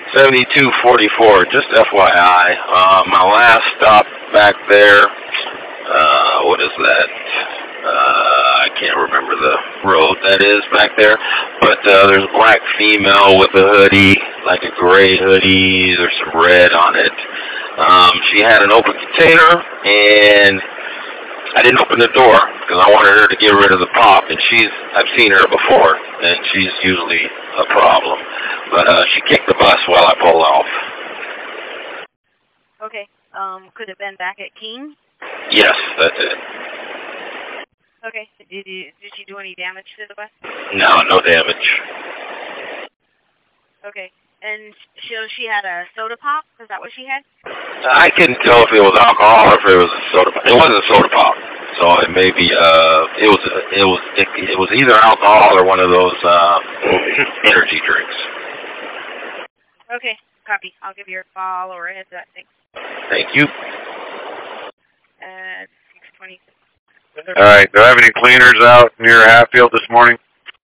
7244, just FYI. My last stop back there, what is that? I can't remember the road that is back there, but there's a black female with a hoodie, like a gray hoodie. There's some red on it. She had an open container, and I didn't open the door because I wanted her to get rid of the pop, and I've seen her before, and she's usually a problem. But she kicked the bus while I pulled off. Okay. Could it have been back at King? Yes, that's it. Okay. Did she do any damage to the bus? No, no damage. Okay. And so she had a soda pop? Is that what she had? I couldn't tell if it was alcohol or if it was a soda pop. It wasn't a soda pop, so it may be. It was either alcohol or one of those energy drinks. Okay, copy. I'll give you a call or a heads up. Thanks. Thank you. 6:20. All right. Do I have any cleaners out near Hatfield this morning?